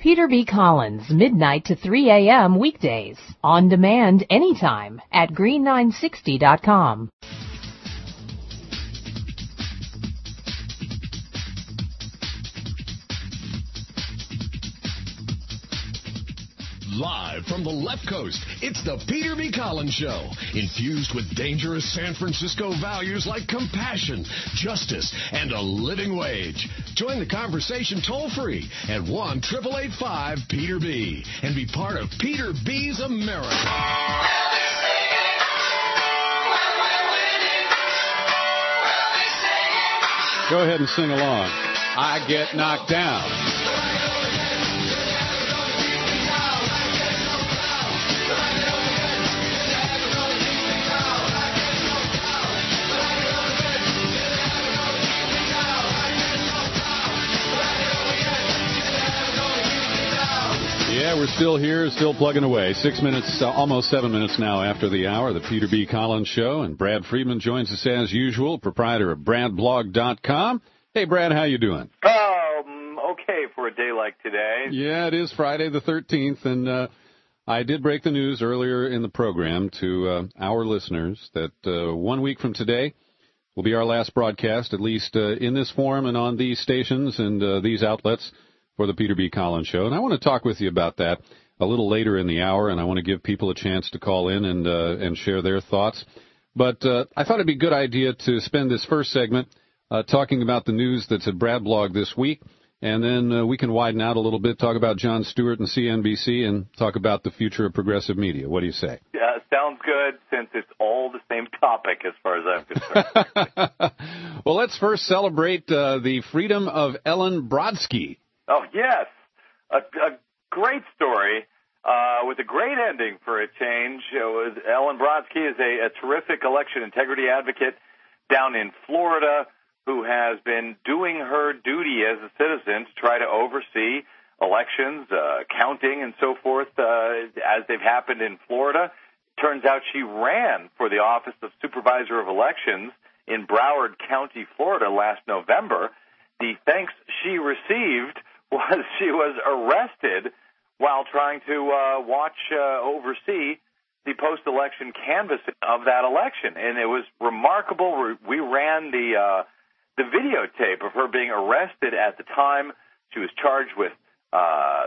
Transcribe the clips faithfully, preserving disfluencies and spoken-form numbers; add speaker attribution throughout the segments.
Speaker 1: Peter B. Collins, midnight to three a.m. weekdays. On demand anytime at green nine sixty dot com.
Speaker 2: Live from the left coast, it's the Peter B. Collins Show, infused with dangerous San Francisco values like compassion, justice, and a living wage. Join the conversation toll-free at one eight eight eight five Peter B. and be part of Peter B's America.
Speaker 3: Go ahead and sing along. I get knocked down. Yeah, we're still here, still plugging away. Six minutes, uh, almost seven minutes now after the hour, the Peter B. Collins Show. And Brad Friedman joins us as usual, proprietor of brad blog dot com. Hey, Brad, how you doing?
Speaker 4: Um, okay for a day like today.
Speaker 3: Yeah, it is Friday the thirteenth, and uh, I did break the news earlier in the program to uh, our listeners that uh, one week from today will be our last broadcast, at least uh, in this form and on these stations and uh, these outlets, for the Peter B. Collins Show. And I want to talk with you about that a little later in the hour, and I want to give people a chance to call in and uh, and share their thoughts. But uh, I thought it'd be a good idea to spend this first segment uh, talking about the news that's at Brad Blog this week, and then uh, we can widen out a little bit, talk about Jon Stewart and C N B C, and talk about the future of progressive media. What do you say?
Speaker 4: Yeah, sounds good, since it's all the same topic as far as I'm concerned.
Speaker 3: Well, let's first celebrate uh, the freedom of Ellen Brodsky.
Speaker 4: Oh, yes. A, a great story uh, with a great ending for a change. It was Ellen Brodsky is a, a terrific election integrity advocate down in Florida who has been doing her duty as a citizen to try to oversee elections, uh, counting, and so forth uh, as they've happened in Florida. Turns out she ran for the office of Supervisor of Elections in Broward County, Florida last November. The thanks she received was she was arrested while trying to uh, watch, uh, oversee the post-election canvassing of that election. And it was remarkable. We ran the uh, the videotape of her being arrested at the time. She was charged with uh, uh,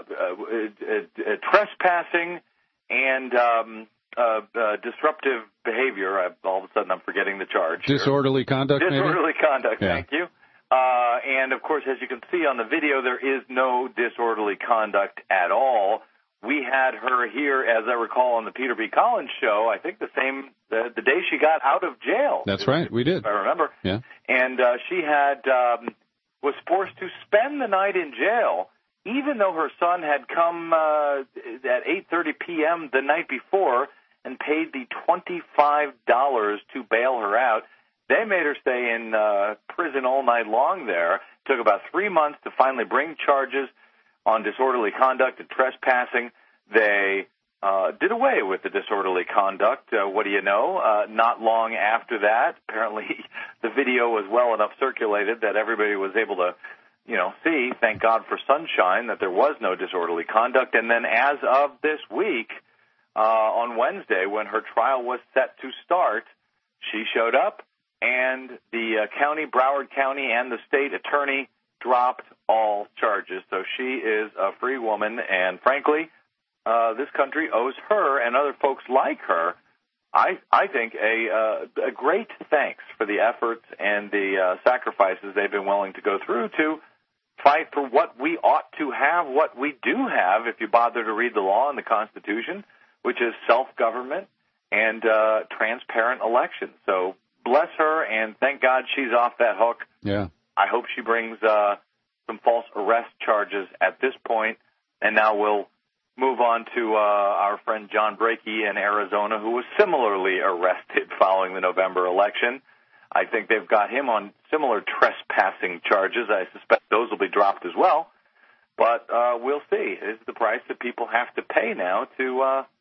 Speaker 4: uh, uh, trespassing and um, uh, uh, disruptive behavior. I, all of a sudden, I'm forgetting the charge.
Speaker 3: Disorderly conduct,
Speaker 4: Disorderly
Speaker 3: maybe?
Speaker 4: conduct,
Speaker 3: yeah.
Speaker 4: Thank you. Uh, and, of course, as you can see on the video, there is no disorderly conduct at all. We had her here, as I recall, on the Peter B. Collins Show, I think the same, the, the day she got out of jail.
Speaker 3: That's right, we did.
Speaker 4: If I remember.
Speaker 3: Yeah.
Speaker 4: And uh, she had um, was forced to spend the night in jail, even though her son had come uh, at eight thirty p.m. the night before and paid the twenty-five dollars to bail her out. They made her stay in uh, prison all night long there. It took about three months to finally bring charges on disorderly conduct and trespassing. They uh, did away with the disorderly conduct. Uh, what do you know? Uh, not long after that, apparently the video was well enough circulated that everybody was able to, you know, see, thank God for sunshine, that there was no disorderly conduct. And then as of this week, uh, on Wednesday, when her trial was set to start, she showed up. And the uh, county, Broward County, and the state attorney dropped all charges. So she is a free woman, and frankly, uh, this country owes her and other folks like her, I, I think, a, uh, a great thanks for the efforts and the uh, sacrifices they've been willing to go through to fight for what we ought to have, what we do have, if you bother to read the law and the Constitution, which is self-government and uh, transparent elections. So bless her, and thank God she's off that hook.
Speaker 3: Yeah.
Speaker 4: I hope she brings uh, some false arrest charges at this point, and now we'll move on to uh, our friend John Brakey in Arizona, who was similarly arrested following the November election. I think they've got him on similar trespassing charges. I suspect those will be dropped as well. But uh, we'll see. This is the price that people have to pay now to uh,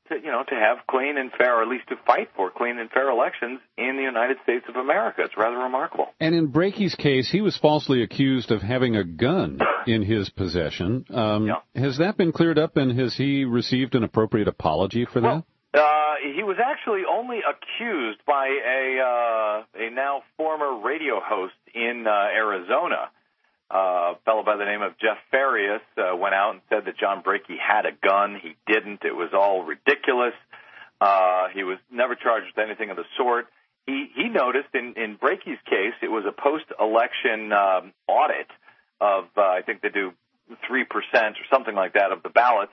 Speaker 4: to, you know, to have clean and fair, or at least to fight for clean and fair elections in the United States of America. It's rather remarkable.
Speaker 3: And in Brakey's case, he was falsely accused of having a gun in his possession. Um,
Speaker 4: yeah.
Speaker 3: Has that been cleared up, and has he received an appropriate apology for that?
Speaker 4: Well, uh, he was actually only accused by a uh, a now former radio host in uh, Arizona. Uh, a fellow by the name of Jeff Farias uh, went out and said that John Brakey had a gun. He didn't. It was all ridiculous. Uh, he was never charged with anything of the sort. He he noticed in, in Brakey's case, it was a post-election um, audit of, uh, I think they do three percent or something like that of the ballots.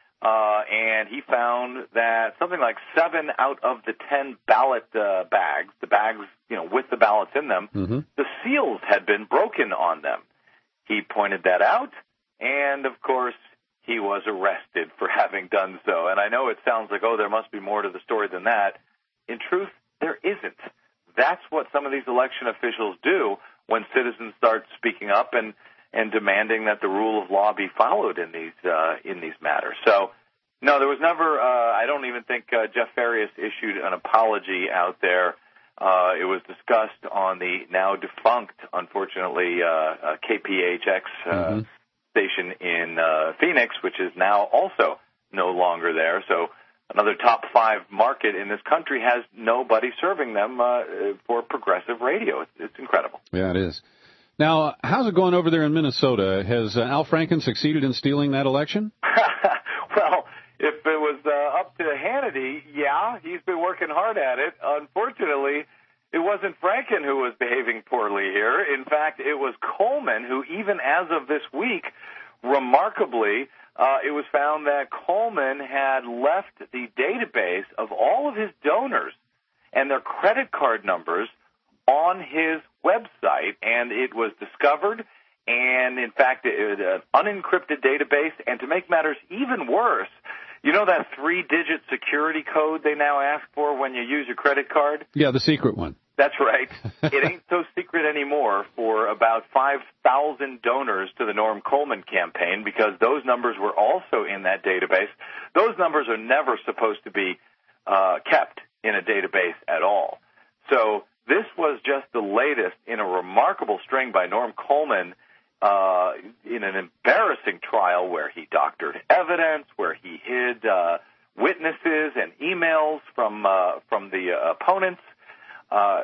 Speaker 4: Uh, and he found that something like seven out of the ten ballot uh, bags, the bags, you know, with the ballots in them, mm-hmm. the seals had been broken on them. He pointed that out, and, of course, he was arrested for having done so. And I know it sounds like, oh, there must be more to the story than that. In truth, there isn't. That's what some of these election officials do when citizens start speaking up and, and demanding that the rule of law be followed in these uh, in these matters. So, no, there was never, uh, I don't even think uh, Jeff Farias issued an apology out there. Uh, it was discussed on the now defunct, unfortunately, uh, uh, K P H X uh, mm-hmm. station in uh, Phoenix, which is now also no longer there. So another top five market in this country has nobody serving them uh, for progressive radio. It's, it's incredible.
Speaker 3: Yeah, it is. Now, how's it going over there in Minnesota? Has uh, Al Franken succeeded in stealing that election?
Speaker 4: Well, if it was uh, up to Hannity, yeah, he's been working hard at it. Unfortunately, it wasn't Franken who was behaving poorly here. In fact, it was Coleman who, even as of this week, remarkably, uh, it was found that Coleman had left the database of all of his donors and their credit card numbers on his website, and it was discovered, and in fact, it was an unencrypted database, and to make matters even worse, you know that three-digit security code they now ask for when you use your credit card?
Speaker 3: Yeah, the secret one.
Speaker 4: That's right. It ain't so secret anymore for about five thousand donors to the Norm Coleman campaign, because those numbers were also in that database. Those numbers are never supposed to be uh, kept in a database at all. So this was just the latest in a remarkable string by Norm Coleman uh, in an embarrassing trial where he doctored evidence, where he hid uh, witnesses and emails from uh, from the uh, opponents. Uh,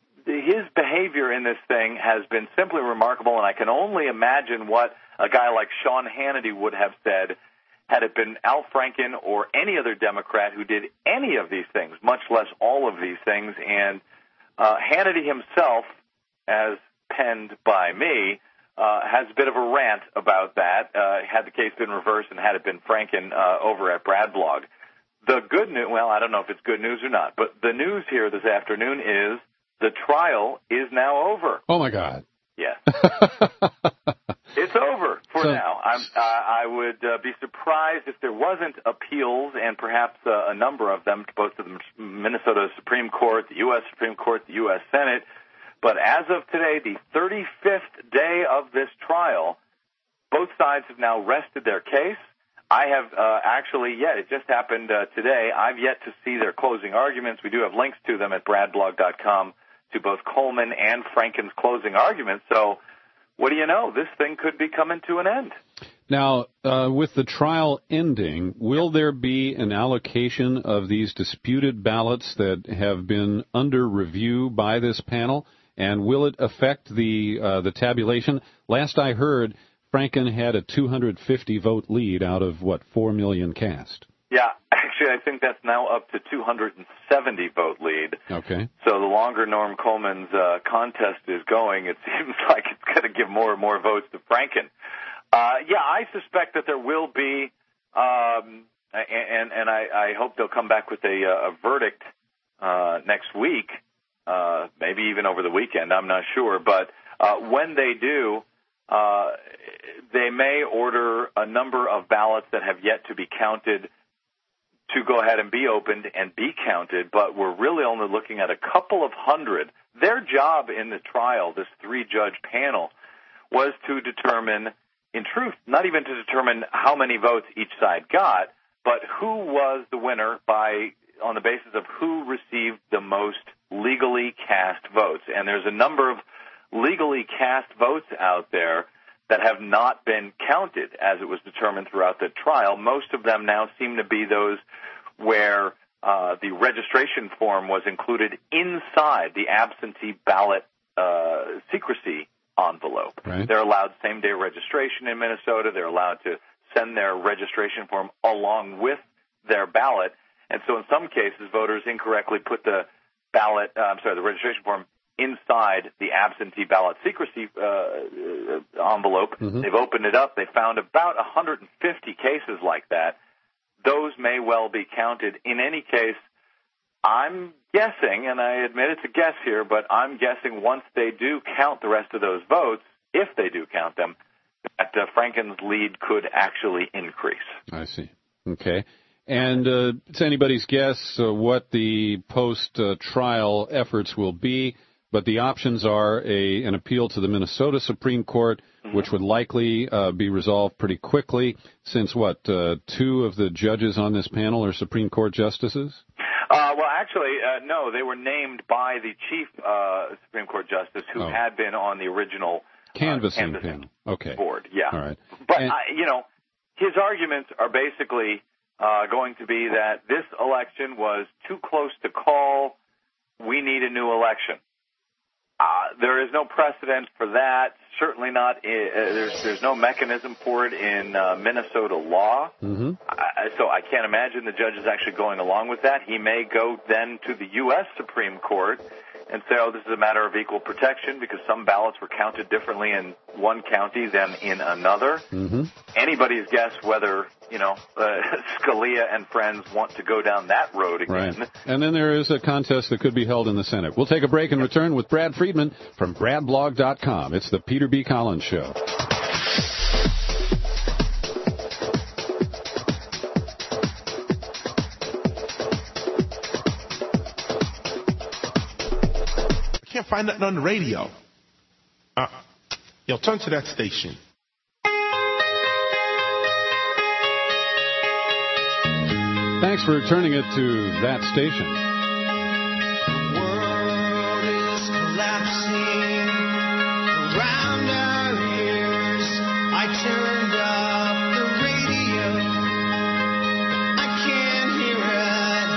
Speaker 4: his behavior in this thing has been simply remarkable, and I can only imagine what a guy like Sean Hannity would have said had it been Al Franken or any other Democrat who did any of these things, much less all of these things. And uh, Hannity himself, as penned by me, uh, has a bit of a rant about that, uh, had the case been reversed and had it been Franken uh, over at Bradblog. The good news, well, I don't know if it's good news or not, but the news here this afternoon is the trial is now over.
Speaker 3: Oh, my God.
Speaker 4: Yes. It's over for so, now. I'm, uh, I would uh, be surprised if there wasn't appeals, and perhaps uh, a number of them, both to the Minnesota Supreme Court, the U S Supreme Court, the U S Senate. But as of today, the thirty-fifth day of this trial, both sides have now rested their case. I have uh, actually, yeah, it just happened uh, today. I've yet to see their closing arguments. We do have links to them at bradblog dot com to both Coleman and Franken's closing arguments. So what do you know? This thing could be coming to an end.
Speaker 3: Now, uh, with the trial ending, will there be an allocation of these disputed ballots that have been under review by this panel? And will it affect the uh, the tabulation? Last I heard, Franken had a two hundred fifty vote lead out of, what, four million cast?
Speaker 4: Yeah, actually, I think that's now up to two hundred seventy vote lead.
Speaker 3: Okay.
Speaker 4: So the longer Norm Coleman's uh, contest is going, it seems like it's going to give more and more votes to Franken. Uh, yeah, I suspect that there will be, um, and, and I, I hope they'll come back with a, a verdict uh, next week, uh, maybe even over the weekend, I'm not sure. But uh, when they do, Uh, they may order a number of ballots that have yet to be counted to go ahead and be opened and be counted, but we're really only looking at a couple of hundred. Their job in the trial, this three-judge panel, was to determine, in truth, not even to determine how many votes each side got, but who was the winner by on the basis of who received the most legally cast votes. And there's a number of legally cast votes out there that have not been counted as it was determined throughout the trial. Most of them now seem to be those where uh, the registration form was included inside the absentee ballot uh, secrecy envelope.
Speaker 3: Right.
Speaker 4: They're allowed same-day registration in Minnesota. They're allowed to send their registration form along with their ballot. And so in some cases, voters incorrectly put the ballot, uh, I'm sorry, the registration form inside the absentee ballot secrecy uh, envelope. Mm-hmm. They've opened it up. They found about one hundred fifty cases like that. Those may well be counted. In any case, I'm guessing, and I admit it's a guess here, but I'm guessing once they do count the rest of those votes, if they do count them, that uh, Franken's lead could actually increase.
Speaker 3: I see. Okay. And uh, it's anybody's guess uh, what the post-trial uh, efforts will be, but the options are a an appeal to the Minnesota Supreme Court, mm-hmm. which would likely uh, be resolved pretty quickly, since, what, uh, two of the judges on this panel are Supreme Court justices?
Speaker 4: Uh, well, actually, uh, no. They were named by the chief uh, Supreme Court justice who
Speaker 3: oh.
Speaker 4: had been on the original
Speaker 3: canvassing,
Speaker 4: uh, canvassing
Speaker 3: panel. Okay.
Speaker 4: board. Yeah.
Speaker 3: All right.
Speaker 4: But,
Speaker 3: and,
Speaker 4: uh, you know, his arguments are basically uh, going to be that this election was too close to call. We need a new election. Uh, there is no precedent for that. Certainly not. In, uh, there's there's no mechanism for it in uh, Minnesota law.
Speaker 3: Mm-hmm.
Speaker 4: I, so I can't imagine the judge is actually going along with that. He may go then to the U S Supreme Court and say, oh, this is a matter of equal protection because some ballots were counted differently in one county than in another.
Speaker 3: Mm-hmm.
Speaker 4: Anybody's guess whether, you know, uh, Scalia and friends want to go down that road again.
Speaker 3: Right. And then there is a contest that could be held in the Senate. We'll take a break and return with Brad Friedman from brad blog dot com. It's the Peter B. Collins Show.
Speaker 5: Can't find nothing on the radio. Uh, yo, turn to that station.
Speaker 3: Thanks for turning it to that station.
Speaker 6: The world is collapsing around our ears. I turned up the radio. I can't hear it.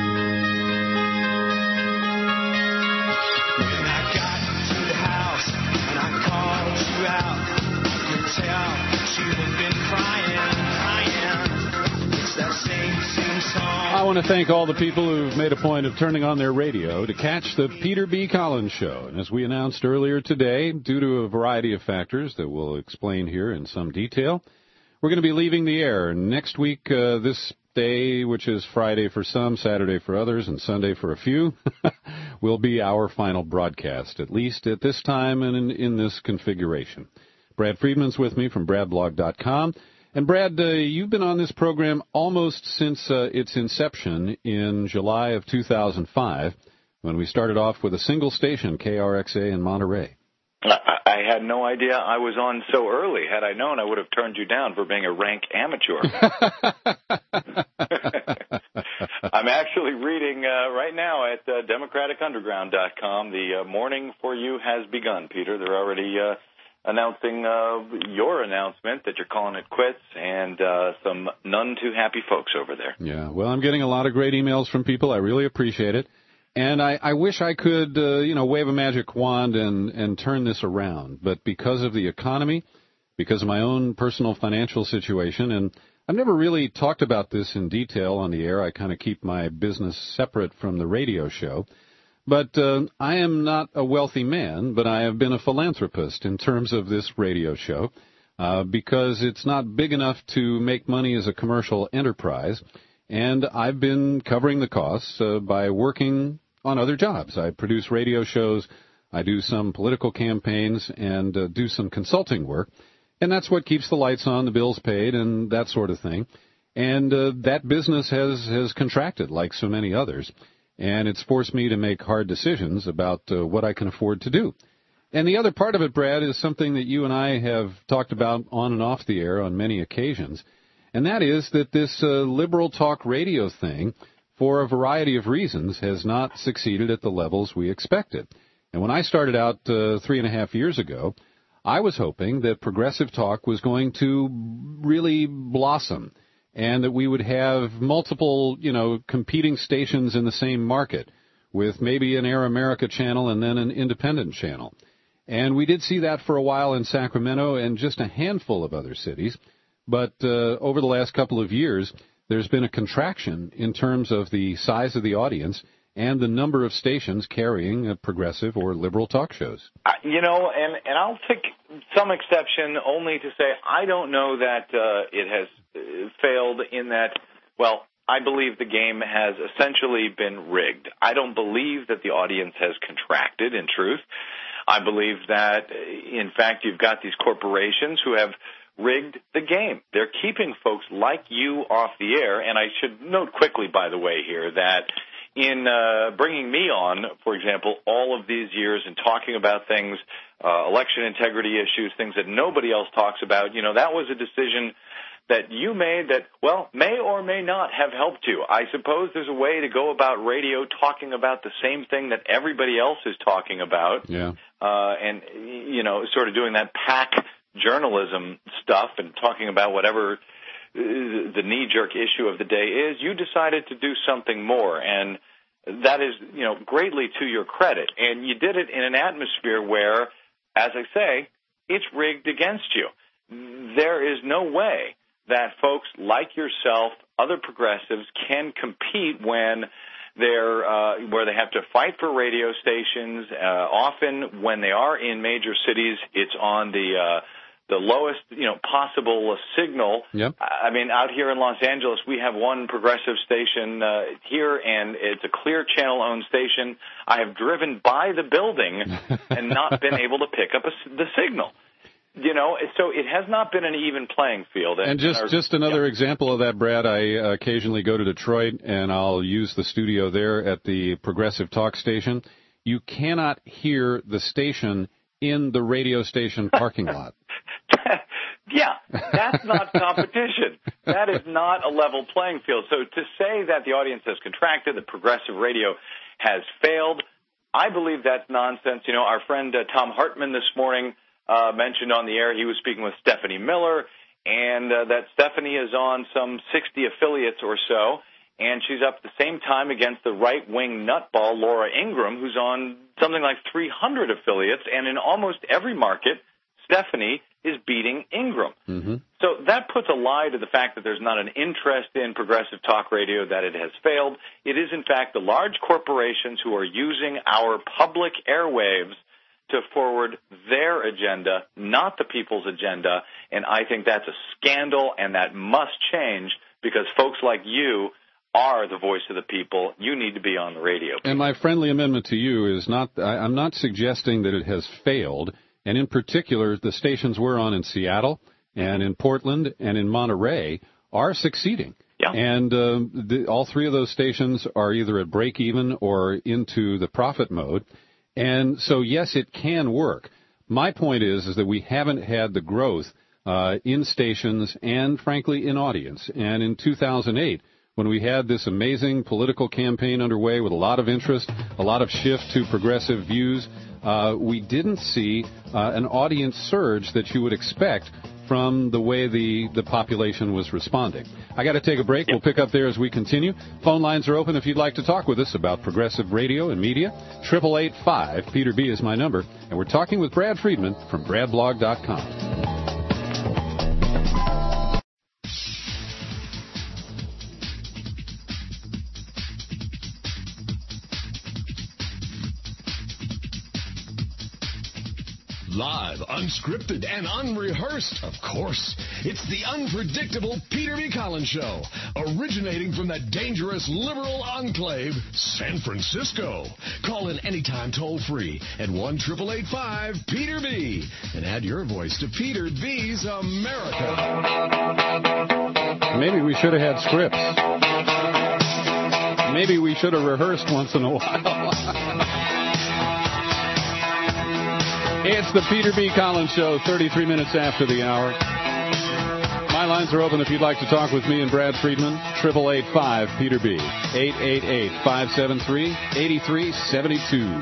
Speaker 6: When I got to the house and I called you out, you could tell that you had been crying, crying. It's that same, same song.
Speaker 3: I want to thank all the people who've made a point of turning on their radio to catch the Peter B. Collins Show. And as we announced earlier today, due to a variety of factors that we'll explain here in some detail, we're going to be leaving the air next week, uh, this day, which is Friday for some, Saturday for others, and Sunday for a few, will be our final broadcast, at least at this time and in, in this configuration. Brad Friedman's with me from brad blog dot com. And, Brad, uh, you've been on this program almost since uh, its inception in July of two thousand five, when we started off with a single station, K R X A in Monterey.
Speaker 4: I had no idea I was on so early. Had I known, I would have turned you down for being a rank amateur. I'm actually reading uh, right now at uh, democratic underground dot com. The uh, morning for you has begun, Peter. They're already uh, announcing uh, your announcement that you're calling it quits, and uh, some none too happy folks over there.
Speaker 3: Yeah, well, I'm getting a lot of great emails from people. I really appreciate it. And I, I wish I could, uh, you know, wave a magic wand and, and turn this around. But because of the economy, because of my own personal financial situation, and I've never really talked about this in detail on the air. I kind of keep my business separate from the radio show. But uh, I am not a wealthy man, but I have been a philanthropist in terms of this radio show uh, because it's not big enough to make money as a commercial enterprise. And I've been covering the costs uh, by working on other jobs. I produce radio shows, I do some political campaigns, and uh, do some consulting work. And that's what keeps the lights on, the bills paid, and that sort of thing. And uh, that business has, has contracted like so many others. And it's forced me to make hard decisions about uh, what I can afford to do. And the other part of it, Brad, is something that you and I have talked about on and off the air on many occasions. and that is that this uh, liberal talk radio thing, for a variety of reasons, has not succeeded at the levels we expected. And when I started out uh, three and a half years ago, I was hoping that progressive talk was going to really blossom and that we would have multiple, you know, competing stations in the same market with maybe an Air America channel and then an independent channel. And we did see that for a while in Sacramento and just a handful of other cities. But uh, over the last couple of years, there's been a contraction in terms of the size of the audience and the number of stations carrying uh, progressive or liberal talk shows.
Speaker 4: Uh, you know, and, and I'll take some exception only to say I don't know that uh, it has uh, failed in that, well, I believe the game has essentially been rigged. I don't believe that the audience has contracted, in truth. I believe that, in fact, you've got these corporations who have rigged the game. They're keeping folks like you off the air, and I should note quickly, by the way, here, that in uh, bringing me on, for example, all of these years and talking about things, uh, election integrity issues, things that nobody else talks about, you know, that was a decision that you made that, well, may or may not have helped you. I suppose there's a way to go about radio talking about the same thing that everybody else is talking about.
Speaker 3: Yeah.
Speaker 4: Uh, and, you know, sort of doing that pack journalism stuff and talking about whatever the knee-jerk issue of the day is. You decided to do something more, and that is, you know, greatly to your credit. And you did it in an atmosphere where, as I say, it's rigged against you. There is no way that folks like yourself, other progressives, can compete when they're uh, where they have to fight for radio stations. Uh, often, when they are in major cities, it's on the uh, the lowest, you know, possible signal.
Speaker 3: Yep.
Speaker 4: I mean, out here in Los Angeles, we have one progressive station uh, here, and it's a Clear Channel-owned station. I have driven by the building and not been able to pick up a, the signal. You know, so it has not been an even playing field.
Speaker 3: And, and just, our, just another yeah. example of that, Brad, I uh, occasionally go to Detroit, and I'll use the studio there at the Progressive Talk station. You cannot hear the station in the radio station parking lot.
Speaker 4: Yeah, that's not competition. That is not a level playing field. So to say that the audience has contracted, that progressive radio has failed, I believe that's nonsense. You know, our friend uh, Tom Hartman this morning Uh, mentioned on the air he was speaking with Stephanie Miller, and uh, that Stephanie is on some sixty affiliates or so, and she's up at the same time against the right-wing nutball Laura Ingraham, who's on something like three hundred affiliates, and in almost every market, Stephanie is beating Ingraham.
Speaker 3: Mm-hmm.
Speaker 4: So that puts a lie to the fact that there's not an interest in progressive talk radio, that it has failed. It is, in fact, the large corporations who are using our public airwaves to forward their agenda, not the people's agenda, and I think that's a scandal, and that must change because folks like you are the voice of the people. You need to be on the radio.
Speaker 3: And my friendly amendment to you is not, I, I'm not suggesting that it has failed, and in particular, the stations we're on in Seattle and in Portland and in Monterey are succeeding.
Speaker 4: Yeah.
Speaker 3: And uh, the, all three of those stations are either at break even or into the profit mode. And so, yes, it can work. My point is, is that we haven't had the growth uh, in stations and, frankly, in audience. And in two thousand eight, when we had this amazing political campaign underway with a lot of interest, a lot of shift to progressive views, uh, we didn't see uh, an audience surge that you would expect from the way the, the population was responding. I got to take a break. We'll pick up there as we continue. Phone lines are open if you'd like to talk with us about progressive radio and media. eight eight eight five, Peter B is my number. And we're talking with Brad Friedman from brad blog dot com.
Speaker 2: Live, unscripted, and unrehearsed, of course. It's the unpredictable Peter B. Collins Show, originating from the dangerous liberal enclave, San Francisco. Call in anytime toll-free at one eight eight eight five, Peter B. and add your voice to Peter B's America.
Speaker 3: Maybe we should have had scripts. Maybe we should have rehearsed once in a while. It's the Peter B. Collins Show, thirty-three minutes after the hour. My lines are open if you'd like to talk with me and Brad Friedman. eight eight eight five Peter B. eight eight eight, five seven three, eight three seven two.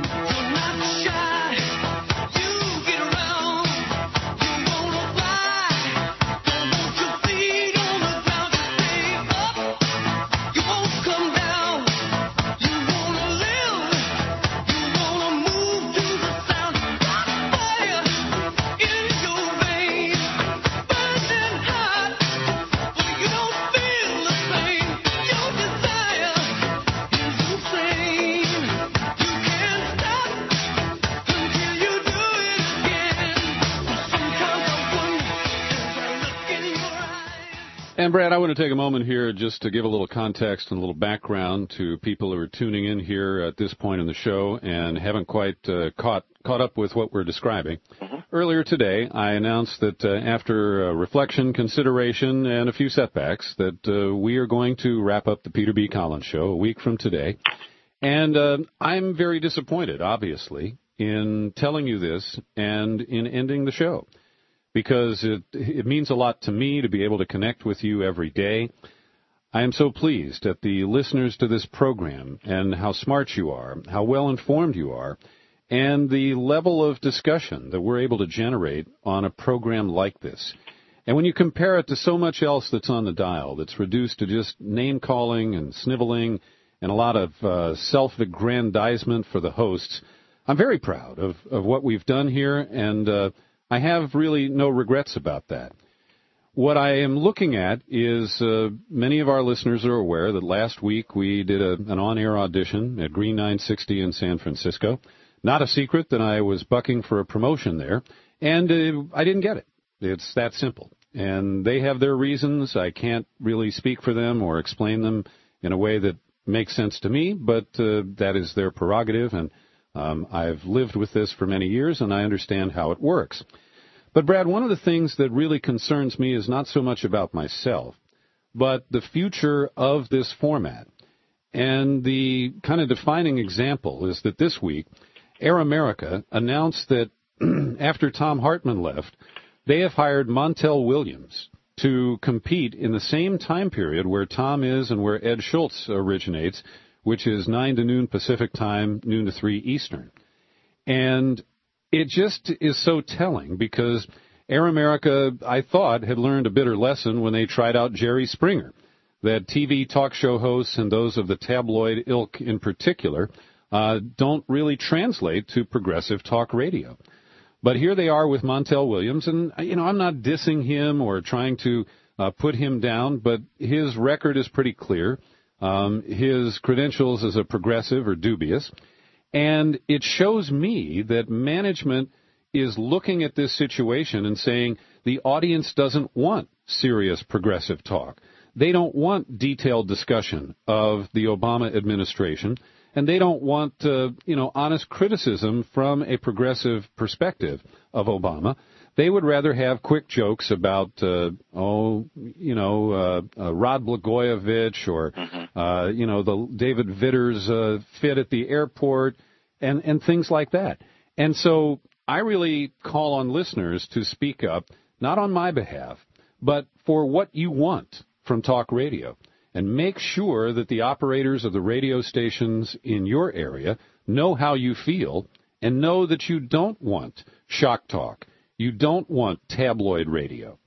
Speaker 3: And, Brad, I want to take a moment here just to give a little context and a little background to people who are tuning in here at this point in the show and haven't quite uh, caught caught up with what we're describing. Mm-hmm. Earlier today, I announced that uh, after uh, reflection, consideration, and a few setbacks, that uh, we are going to wrap up the Peter B. Collins Show a week from today. And uh, I'm very disappointed, obviously, in telling you this and in ending the show, because it, it means a lot to me to be able to connect with you every day. I am so pleased at the listeners to this program and how smart you are, how well informed you are, and the level of discussion that we're able to generate on a program like this. And when you compare it to so much else that's on the dial that's reduced to just name-calling and sniveling and a lot of uh, self-aggrandizement for the hosts, I'm very proud of, of what we've done here, and uh, I have really no regrets about that. What I am looking at is uh, many of our listeners are aware that last week we did a, an on-air audition at Green nine sixty in San Francisco. Not a secret that I was bucking for a promotion there, and uh, I didn't get it. It's that simple. And they have their reasons. I can't really speak for them or explain them in a way that makes sense to me, but uh, that is their prerogative, and Um, I've lived with this for many years, and I understand how it works. But, Brad, one of the things that really concerns me is not so much about myself, but the future of this format. And the kind of defining example is that this week, Air America announced that after Tom Hartman left, they have hired Montel Williams to compete in the same time period where Tom is and where Ed Schultz originates, which is nine to noon Pacific time, noon to three Eastern. And it just is so telling because Air America, I thought, had learned a bitter lesson when they tried out Jerry Springer, that T V talk show hosts and those of the tabloid ilk in particular uh, don't really translate to progressive talk radio. But here they are with Montel Williams, and, you know, I'm not dissing him or trying to uh, put him down, but his record is pretty clear. Um, his credentials as a progressive are dubious, and it shows me that management is looking at this situation and saying the audience doesn't want serious progressive talk. They don't want detailed discussion of the Obama administration, and they don't want, uh, you know, honest criticism from a progressive perspective of Obama. They would rather have quick jokes about, uh, oh, you know, uh, uh, Rod Blagojevich or, mm-hmm. uh, you know, the David Vitter's uh, fit at the airport and, and things like that. And so I really call on listeners to speak up, not on my behalf, but for what you want from talk radio. And make sure that the operators of the radio stations in your area know how you feel and know that you don't want shock talk. You don't want tabloid radio.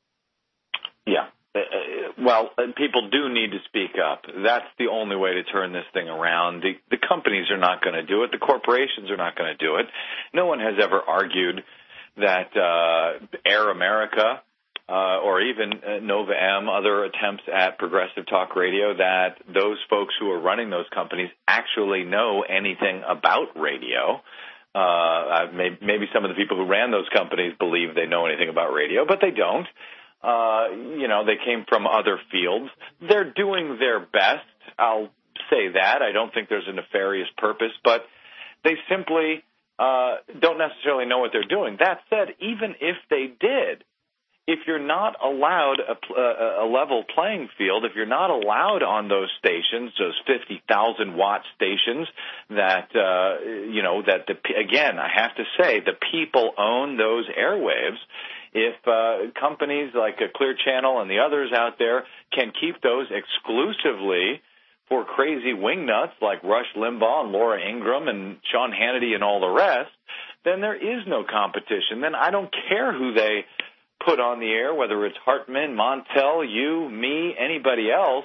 Speaker 7: Yeah. Uh, well, people do need to speak up. That's the only way to turn this thing around. The, the companies are not going to do it. The corporations are not going to do it. No one has ever argued that uh, Air America uh, or even uh, Nova M, other attempts at progressive talk radio, that those folks who are running those companies actually know anything about radio. Uh, maybe, maybe some of the people who ran those companies believe they know anything about radio, but they don't. Uh, you know, they came from other fields. They're doing their best. I'll say that. I don't think there's a nefarious purpose, but they simply uh, don't necessarily know what they're doing. That said, even if they did, if you're not allowed a, a, a level playing field, if you're not allowed on those stations, those fifty thousand watt stations that, uh, you know, that, the, again, I have to say, the people own those airwaves. if uh, companies like a Clear Channel and the others out there can keep those exclusively for crazy wingnuts like Rush Limbaugh and Laura Ingraham and Sean Hannity and all the rest, then there is no competition. Then I don't care who they put on the air, whether it's Hartman, Montel, you, me, anybody else.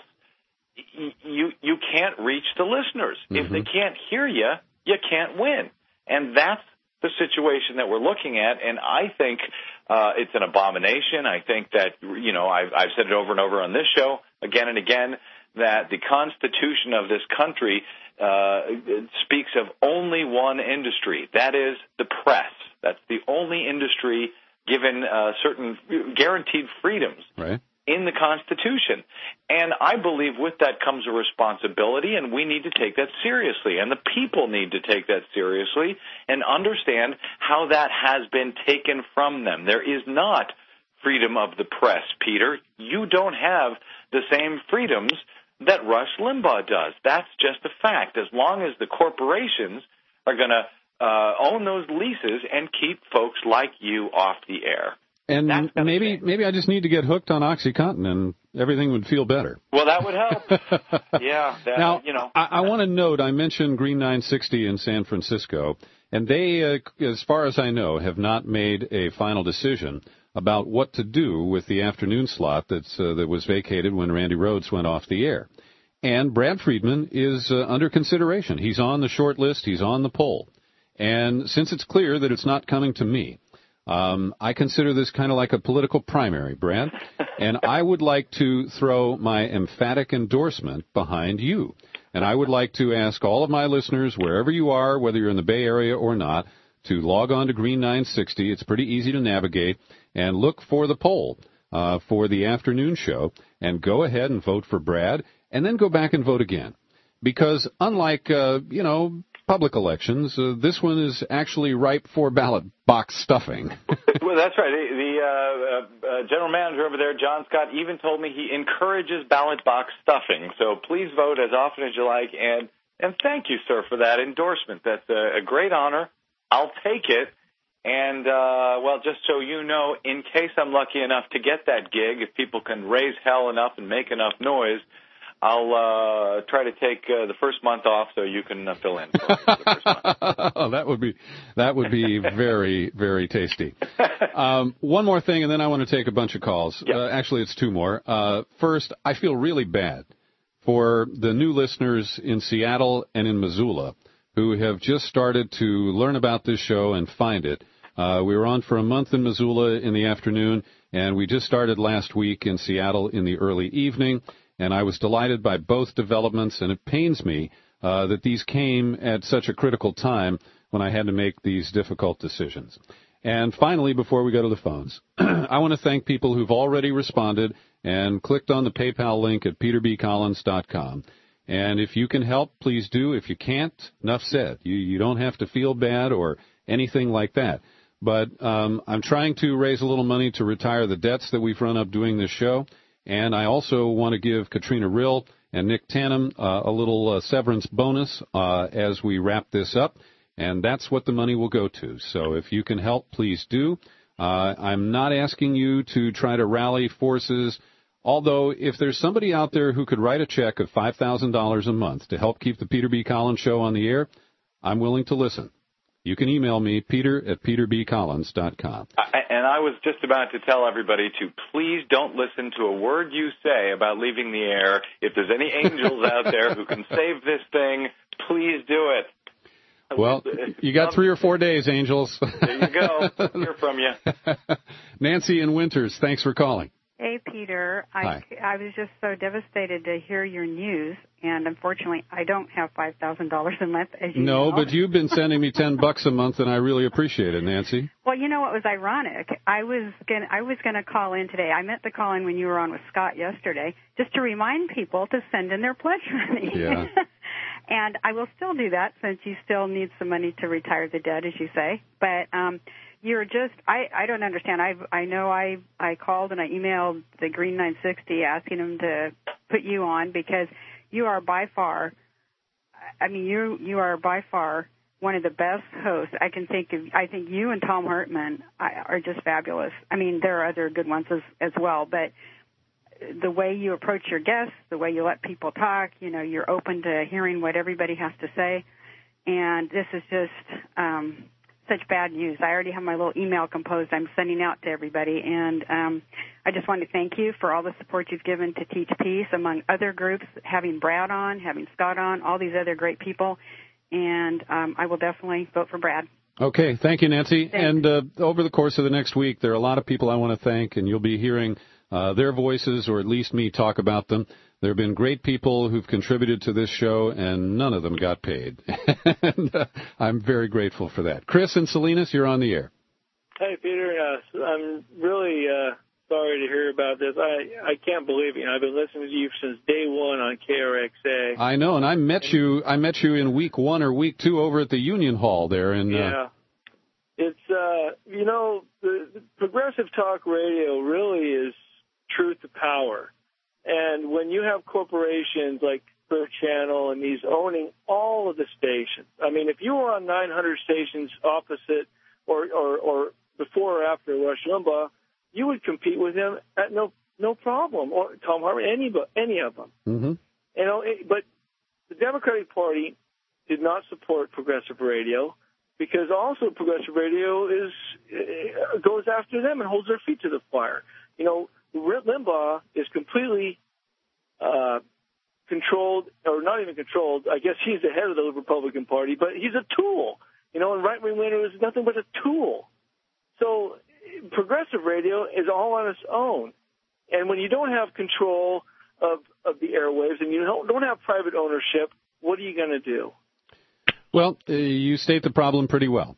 Speaker 7: You you can't reach the listeners. Mm-hmm. If they can't hear you, you can't win. And that's the situation that we're looking at. And I think uh, it's an abomination. I think that, you know, I've, I've said it over and over on this show again and again, that the Constitution of this country uh, speaks of only one industry. That is the press. That's the only industry given uh, certain guaranteed freedoms.
Speaker 3: Right.
Speaker 7: In the Constitution. And I believe with that comes a responsibility, and we need to take that seriously. And the people need to take that seriously and understand how that has been taken from them. There is not freedom of the press, Peter. You don't have the same freedoms that Rush Limbaugh does. That's just a fact. As long as the corporations are going to uh, own those leases and keep folks like you off the air.
Speaker 3: And maybe maybe I just need to get hooked on OxyContin and everything would feel better.
Speaker 7: Well, that would help. yeah. That,
Speaker 3: now,
Speaker 7: you know.
Speaker 3: I, I want to note, I mentioned Green nine sixty in San Francisco, and they, uh, as far as I know, have not made a final decision about what to do with the afternoon slot that's, uh, that was vacated when Randy Rhoads went off the air. And Brad Friedman is uh, under consideration. He's on the short list. He's on the poll. And since it's clear that it's not coming to me, Um, I consider this kind of like a political primary, Brad, and I would like to throw my emphatic endorsement behind you. And I would like to ask all of my listeners, wherever you are, whether you're in the Bay Area or not, to log on to Green nine sixty. It's pretty easy to navigate, and look for the poll uh, for the afternoon show, and go ahead and vote for Brad, and then go back and vote again. Because unlike, uh, you know, public elections, uh, this one is actually ripe for ballot box stuffing.
Speaker 7: Well, that's right. The, the uh, uh, general manager over there, John Scott, even told me he encourages ballot box stuffing. So please vote as often as you like. And, and thank you, sir, for that endorsement. That's a, a great honor. I'll take it. And, uh, well, just so you know, in case I'm lucky enough to get that gig, if people can raise hell enough and make enough noise, I'll uh, try to take uh, the first month off so you can uh, fill in for the first month.
Speaker 3: Oh, that would be that would be very, very tasty. Um, one more thing, and then I want to take a bunch of calls.
Speaker 7: Yep.
Speaker 3: Uh, actually, it's two more. Uh, first, I feel really bad for the new listeners in Seattle and in Missoula who have just started to learn about this show and find it. Uh, we were on for a month in Missoula in the afternoon, and we just started last week in Seattle in the early evening. And I was delighted by both developments, and it pains me uh, that these came at such a critical time when I had to make these difficult decisions. And finally, before we go to the phones, I want to thank people who've already responded and clicked on the PayPal link at peter b collins dot com. And if you can help, please do. If you can't, enough said. You, you don't have to feel bad or anything like that. But um, I'm trying to raise a little money to retire the debts that we've run up doing this show. And I also want to give Katrina Rill and Nick Tannum uh, a little uh, severance bonus uh, as we wrap this up, and that's what the money will go to. So if you can help, please do. Uh, I'm not asking you to try to rally forces, although if there's somebody out there who could write a check of five thousand dollars a month to help keep the Peter B. Collins Show on the air, I'm willing to listen. You can email me, peter at peter b collins dot com.
Speaker 7: I, and I was just about to tell everybody to please don't listen to a word you say about leaving the air. If there's any angels out there who can save this thing, please do it.
Speaker 3: Well, you got three or four days, angels.
Speaker 7: There you go. Hear from you.
Speaker 3: Nancy in Winters, thanks for calling.
Speaker 8: Hey, Peter. I,
Speaker 3: Hi.
Speaker 8: I was just so devastated to hear your news, and unfortunately, I don't have five thousand dollars a month, as you
Speaker 3: no,
Speaker 8: know.
Speaker 3: No, but you've been sending me ten bucks a month, and I really appreciate it, Nancy.
Speaker 8: Well, you know what was ironic? I was gonna, I was going to call in today. I meant to call in when you were on with Scott yesterday, just to remind people to send in their pledge money.
Speaker 3: Yeah.
Speaker 8: And I will still do that since you still need some money to retire the debt, as you say. But um, you're just, I, I don't understand. I I know I, I called and I emailed the Green nine sixty asking them to put you on because you are by far, I mean, you you are by far one of the best hosts I can think of. I think you and Tom Hartman are just fabulous. I mean, there are other good ones as, as well, but the way you approach your guests, the way you let people talk, you know, you're open to hearing what everybody has to say. And this is just um, such bad news. I already have my little email composed I'm sending out to everybody. And um, I just want to thank you for all the support you've given to Teach Peace, among other groups, having Brad on, having Scott on, all these other great people. And um, I will definitely vote for Brad.
Speaker 3: Okay. Thank you, Nancy.
Speaker 8: Thanks.
Speaker 3: And uh, over the course of the next week, there are a lot of people I want to thank, and you'll be hearing uh, their voices, or at least me talk about them. There have been great people who've contributed to this show, and none of them got paid. and uh, I'm very grateful for that. Chris and Salinas, you're on the air.
Speaker 9: Hey, Peter. Uh, I'm really uh, sorry to hear about this. I, I can't believe it. You know, I've been listening to you since day one on K R X A.
Speaker 3: I know, and I met you. I met you in week one or week two over at the Union Hall there. In,
Speaker 9: yeah.
Speaker 3: Uh,
Speaker 9: it's, uh, you know, the, the progressive talk radio really is truth to power. And when you have corporations like Clear Channel and these owning all of the stations, I mean, if you were on nine hundred stations opposite or, or, or before or after Rush Limbaugh, you would compete with him at no no problem, or Tom Hartman, any, any of them.
Speaker 3: mm-hmm.
Speaker 9: You know, it, but the Democratic Party did not support progressive radio because also progressive radio is uh, goes after them and holds their feet to the fire. You know, Limbaugh is completely uh, controlled, or not even controlled. I guess he's the head of the Republican Party, but he's a tool. You know, and right-wing radio is nothing but a tool. So progressive radio is all on its own. And when you don't have control of, of the airwaves and you don't, don't have private ownership, what are you going to do?
Speaker 3: Well, uh, you state the problem pretty well.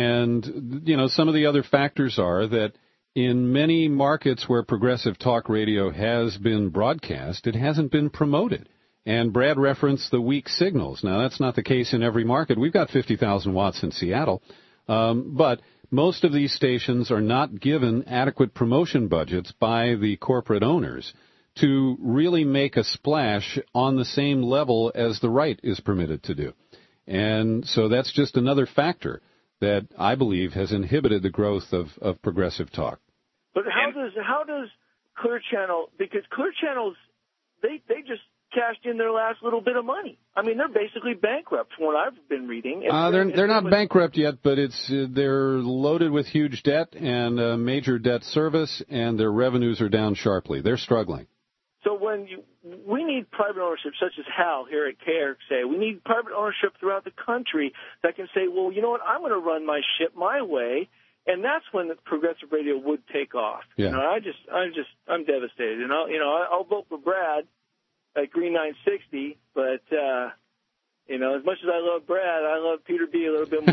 Speaker 3: And, you know, some of the other factors are that in many markets where progressive talk radio has been broadcast, it hasn't been promoted. And Brad referenced the weak signals. Now, that's not the case in every market. We've got fifty thousand watts in Seattle. Um, but most of these stations are not given adequate promotion budgets by the corporate owners to really make a splash on the same level as the right is permitted to do. And so that's just another factor that I believe has inhibited the growth of, of progressive talk.
Speaker 9: But how does how does Clear Channel, because Clear Channel's, they, they just cashed in their last little bit of money. I mean, they're basically bankrupt from what I've been reading.
Speaker 3: Uh, they're they're not bankrupt yet, but it's uh, they're loaded with huge debt and uh, major debt service, and their revenues are down sharply. They're struggling.
Speaker 9: So when you, we need private ownership, such as Hal here at K R X A, we need private ownership throughout the country that can say, well, you know what, I'm going to run my ship my way, and that's when the progressive radio would take off.
Speaker 3: Yeah.
Speaker 9: You know, I just, I'm just, I'm devastated, and I'll, you know, I'll vote for Brad at Green nine sixty, but uh, you know, as much as I love Brad, I love Peter B. a little bit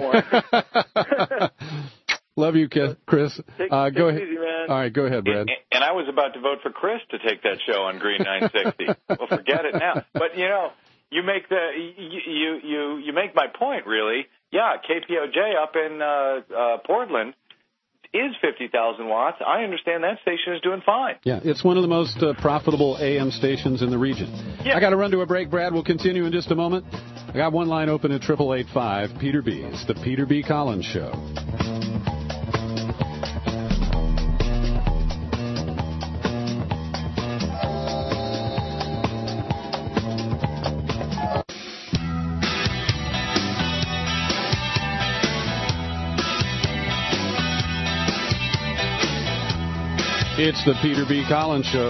Speaker 9: more.
Speaker 3: Love you, Chris.
Speaker 9: Take,
Speaker 3: uh,
Speaker 9: take
Speaker 3: go
Speaker 9: it
Speaker 3: ahead.
Speaker 9: easy, man.
Speaker 3: All right, go ahead, Brad.
Speaker 7: And, and I was about to vote for Chris to take that show on Green nine sixty. Well, forget it now. But you know, you make the you you you, you make my point really. Yeah, K P O J up in uh, uh, Portland is fifty thousand watts. I understand that station is doing fine.
Speaker 3: Yeah, it's one of the most uh, profitable A M stations in the region.
Speaker 7: Yeah.
Speaker 3: I got to run to a break, Brad. We'll continue in just a moment. I got one line open at triple eight five Peter B. It's the Peter B. Collins Show. It's the Peter B. Collins Show.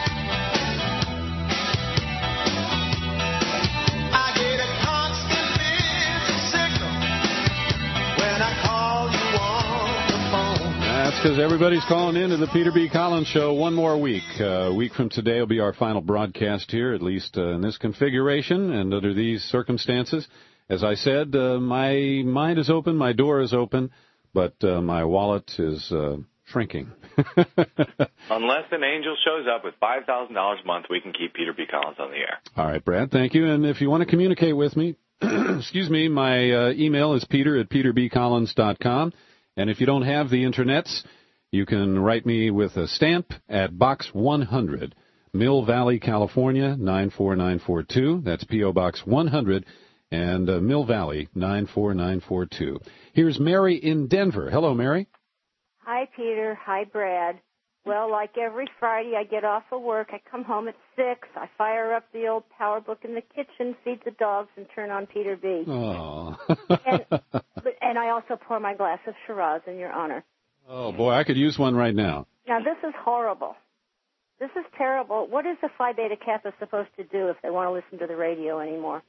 Speaker 6: I get a constant busy signal when I call you on the phone.
Speaker 3: That's because everybody's calling in to the Peter B. Collins Show one more week. Uh, a week from today will be our final broadcast here, at least uh, in this configuration and under these circumstances. As I said, uh, my mind is open, my door is open, but uh, my wallet is uh, shrinking.
Speaker 7: Unless an angel shows up with five thousand dollars a month, we can keep Peter B. Collins on the air.
Speaker 3: All right, Brad, thank you. And if you want to communicate with me, excuse me, my uh, email is peter at peter b collins dot com. And if you don't have the internets, you can write me with a stamp at Box one hundred, Mill Valley, California, nine four nine four two. That's P O. Box one hundred. and uh, Mill Valley, nine four nine four two. Here's Mary in Denver. Hello, Mary.
Speaker 10: Hi, Peter. Hi, Brad. Well, like every Friday, I get off of work. I come home at six. I fire up the old power book in the kitchen, feed the dogs, and turn on Peter B.
Speaker 3: Oh.
Speaker 10: and, but, and I also pour my glass of Shiraz in your honor.
Speaker 3: Oh, boy, I could use one right now.
Speaker 10: Now, this is horrible. This is terrible. What is the Phi Beta Kappa supposed to do if they want to listen to the radio anymore?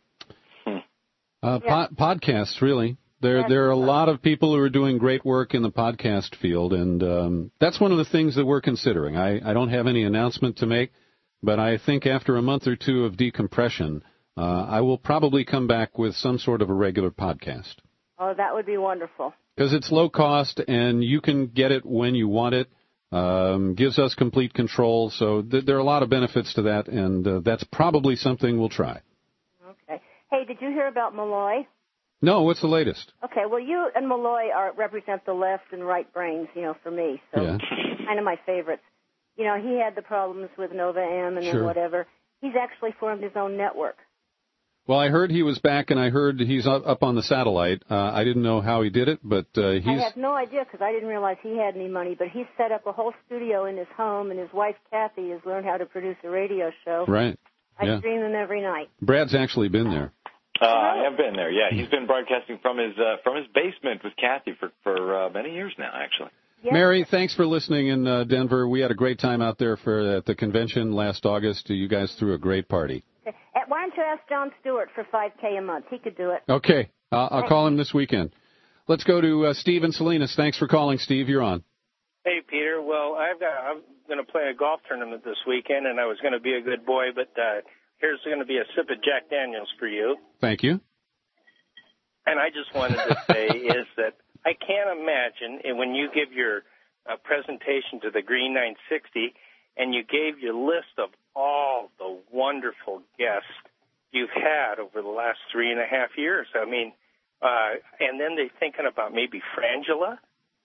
Speaker 3: Uh,
Speaker 10: yeah.
Speaker 3: po- podcasts, really. There,
Speaker 10: Yes.
Speaker 3: there are a lot of people who are doing great work in the podcast field, and um, that's one of the things that we're considering. I, I don't have any announcement to make, but I think after a month or two of decompression, uh, I will probably come back with some sort of a regular podcast.
Speaker 10: Oh, that would be wonderful.
Speaker 3: Because it's low cost, and you can get it when you want it. Um, gives us complete control, so th- there are a lot of benefits to that, and uh, that's probably something we'll try.
Speaker 10: Okay. Hey, did you hear about Malloy?
Speaker 3: No, what's the latest?
Speaker 10: Okay, well, you and Malloy are represent the left and right brains, you know, for me. So
Speaker 3: Yeah.
Speaker 10: kind of my favorites. You know, he had the problems with Nova M and
Speaker 3: Sure.
Speaker 10: then whatever. He's actually formed his own network.
Speaker 3: Well, I heard he was back, and I heard he's up, up on the satellite. Uh, I didn't know how he did it, but uh, he's...
Speaker 10: I have no idea because I didn't realize he had any money, but he's set up a whole studio in his home, and his wife, Kathy, has learned how to produce a radio show.
Speaker 3: Right,
Speaker 10: I
Speaker 3: yeah.
Speaker 10: stream him every night.
Speaker 3: Brad's actually been there.
Speaker 7: Uh, I have been there. Yeah, he's been broadcasting from his uh, from his basement with Kathy for for uh, many years now, actually.
Speaker 10: Yes.
Speaker 3: Mary, thanks for listening in uh, Denver. We had a great time out there for at the convention last August. You guys threw a great party.
Speaker 10: Okay. Uh, Why don't you ask John Stewart for five K a month? He could do it.
Speaker 3: Okay, uh, I'll call him this weekend. Let's go to uh, Steve in Salinas. Thanks for calling, Steve. You're on.
Speaker 11: Hey, Peter. Well, I've got I'm going to play a golf tournament this weekend, and I was going to be a good boy, but uh, here's going to be a sip of Jack Daniels for you.
Speaker 3: Thank you.
Speaker 11: And I just wanted to say is that I can't imagine and when you give your uh, presentation to the Green nine sixty and you gave your list of all the wonderful guests you've had over the last three and a half years. I mean, uh, and then they're thinking about maybe Frangela.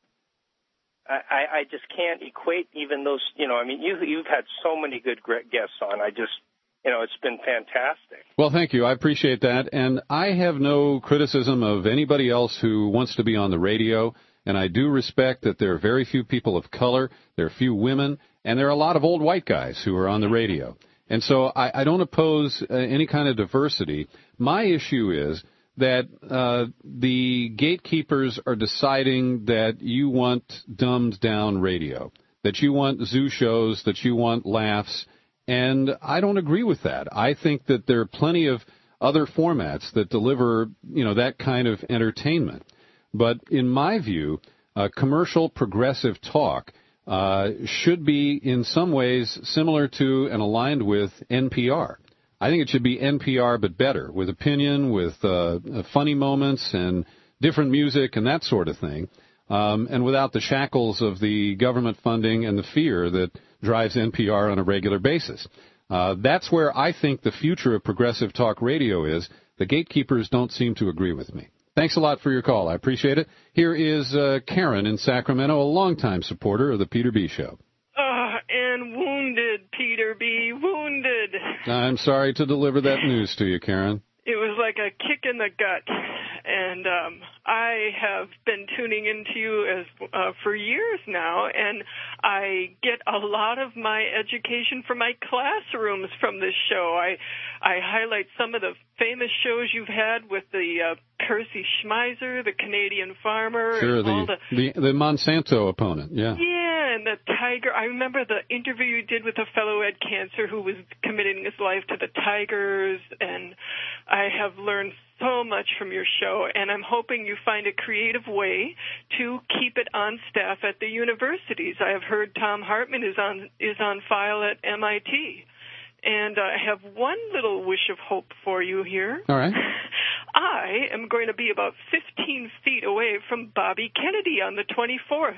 Speaker 11: I, I, I just can't equate even those, you know, I mean, you, you've had so many good guests on. I just, you know, it's been fantastic.
Speaker 3: Well, thank you. I appreciate that. And I have no criticism of anybody else who wants to be on the radio. And I do respect that there are very few people of color, there are few women, and there are a lot of old white guys who are on the radio. And so I, I don't oppose uh, any kind of diversity. My issue is that uh, the gatekeepers are deciding that you want dumbed-down radio, that you want zoo shows, that you want laughs, and I don't agree with that. I think that there are plenty of other formats that deliver, you know, that kind of entertainment. But in my view, uh, commercial progressive talk uh, should be in some ways similar to and aligned with N P R. I think it should be N P R but better, with opinion, with uh, funny moments and different music and that sort of thing, um, and without the shackles of the government funding and the fear that drives N P R on a regular basis. Uh, that's where I think the future of progressive talk radio is. The gatekeepers don't seem to agree with me. Thanks a lot for your call. I appreciate it. Here is uh, Karen in Sacramento, a longtime supporter of the Peter B. Show.
Speaker 12: Uh, and wounded, Peter B., wounded.
Speaker 3: I'm sorry to deliver that news to you, Karen.
Speaker 12: It was like a kick in the gut, and um, I have been tuning into you as uh, for years now, and I get a lot of my education from my classrooms from this show. I I highlight some of the famous shows you've had with the uh, Percy Schmeiser, the Canadian farmer,
Speaker 3: Sure,
Speaker 12: and
Speaker 3: the,
Speaker 12: all the
Speaker 3: the the Monsanto opponent, yeah.
Speaker 12: Yeah, and the tiger. I remember the interview you did with a fellow Ed Cancer who was committing his life to the tigers, and I have learned so much from your show, and I'm hoping you find a creative way to keep it on staff at the universities. I have heard Tom Hartman is on is on file at M I T. And I have one little wish of hope for you here.
Speaker 3: All right.
Speaker 12: I am going to be about fifteen feet away from Bobby Kennedy on the twenty-fourth.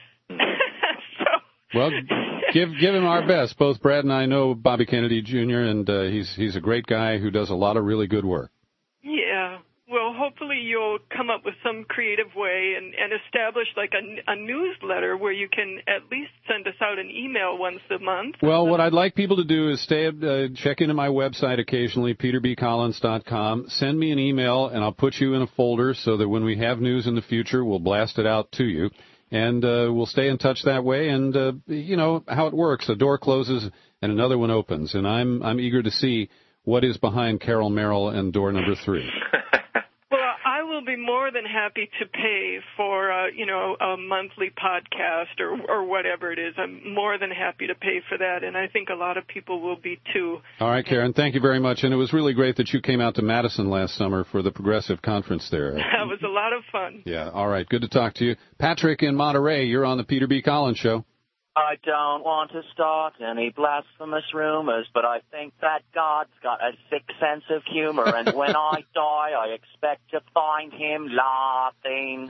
Speaker 12: so,
Speaker 3: well, give give him our best. Both Brad and I know Bobby Kennedy Junior, and uh, he's he's a great guy who does a lot of really good work.
Speaker 12: Yeah. Well, hopefully you'll come up with some creative way and, and establish like a, a newsletter where you can at least send us out an email once a month.
Speaker 3: Well, what I'd like people to do is stay, uh, check into my website occasionally, peter b collins dot com. Send me an email, and I'll put you in a folder so that when we have news in the future, we'll blast it out to you. And uh, we'll stay in touch that way. And, uh, you know, how it works. A door closes and another one opens. And I'm I'm eager to see what is behind Carol Merrill and door number three.
Speaker 12: Well, I will be more than happy to pay for, uh, you know, a monthly podcast or, or whatever it is. I'm more than happy to pay for that, and I think a lot of people will be, too.
Speaker 3: All right, Karen, thank you very much. And it was really great that you came out to Madison last summer for the Progressive Conference there.
Speaker 12: That was a lot of fun.
Speaker 3: Yeah, all right, good to talk to you. Patrick in Monterey, you're on the Peter B. Collins Show.
Speaker 13: I don't want to start any blasphemous rumors, but I think that God's got a sick sense of humor, and when I die, I expect to find him laughing.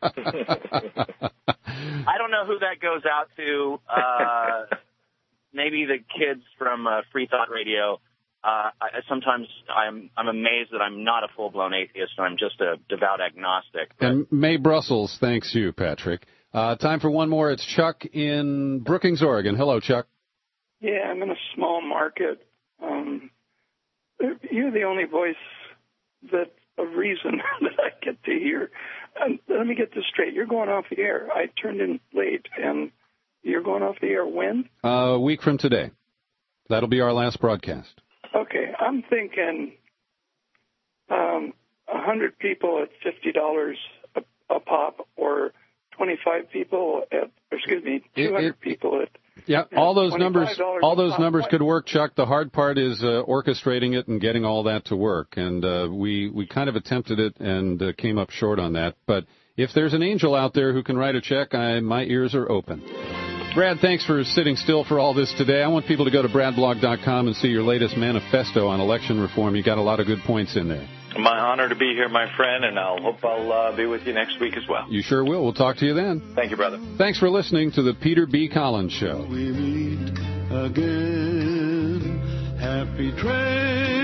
Speaker 13: I don't know who that goes out to. Uh, maybe the kids from uh, Free Thought Radio. Uh, I, sometimes I'm I'm amazed that I'm not a full-blown atheist, and I'm just a devout agnostic. But...
Speaker 3: And May Brussels thanks you, Patrick. Uh, time for one more. It's Chuck in Brookings, Oregon. Hello, Chuck.
Speaker 14: Yeah, I'm in a small market. Um, you're the only voice that of reason that I get to hear. Um, let me get this straight. You're going off the air. I turned in late, and you're going off the air when?
Speaker 3: Uh, a week from today. That'll be our last broadcast.
Speaker 14: Okay, I'm thinking um, one hundred people at fifty dollars a, a pop, or twenty-five people at, or excuse me, two hundred it, it, people at.
Speaker 3: Yeah, all those numbers, all those numbers could work, Chuck. The hard part is uh, orchestrating it and getting all that to work. And uh, we we kind of attempted it and uh, came up short on that. But if there's an angel out there who can write a check, I, my ears are open. Brad, thanks for sitting still for all this today. I want people to go to brad blog dot com and see your latest manifesto on election reform. You got a lot of good points in there.
Speaker 7: My honor to be here, my friend, and I'll hope I'll uh, be with you next week as well.
Speaker 3: You sure will. We'll talk to you then.
Speaker 7: Thank you, brother.
Speaker 3: Thanks for listening to the Peter B. Collins Show.
Speaker 6: We meet again. Happy train.